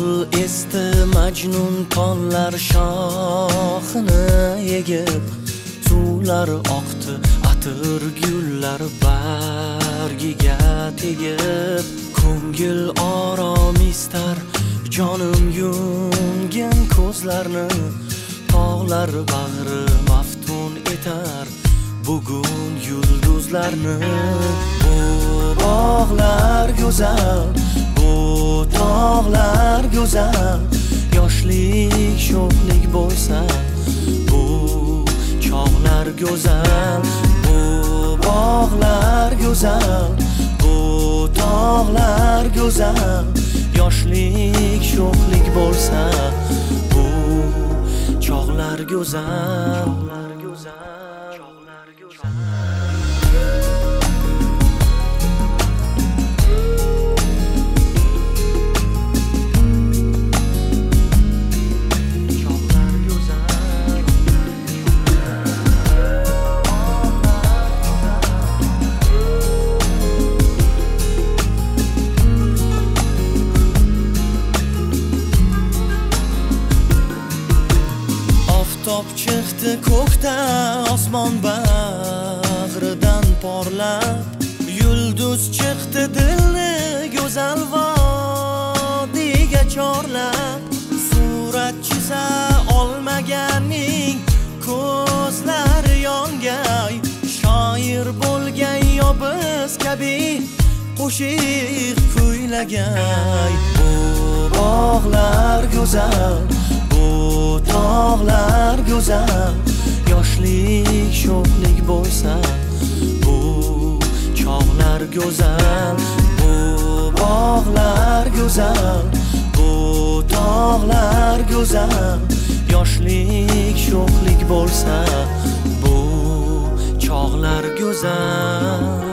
Ol esdi majnun tollar shoxini egib, suvlar oqdi atir gullar bargiga tegib. Ko'ngil orom istar jonim yumgan ko'zlarni, tog'lar bag'ri maftun etar bugun yulduzlarni. Bu bog'lar go'zal, bu tog'lar go'zal, yoshlik sho'xlik bo'lsa bu chog'lar go'zal. Bu bog'lar go'zal, bu tog'lar go'zal, yoshlik sho'xlik bo'lsa bu chog'lar go'zal. Oftob chiqdi ko'kda osmon bag'ridan porlab, yulduz chiqdi dilni go'zal vodiyga chorlab. Surat chiza olmaganning ko'zlari yongay, shoir bo'lgan yo biz kabi qo'shiq kuylagay. Bu bog'lar go'zal, bu tog'lar go'zal, yoshlik sho'xlik bo'lsa bu chog'lar go'zal. Bu bog'lar go'zal, bu tog'lar go'zal, yoshlik sho'xlik bo'lsa bu chog'lar go'zal.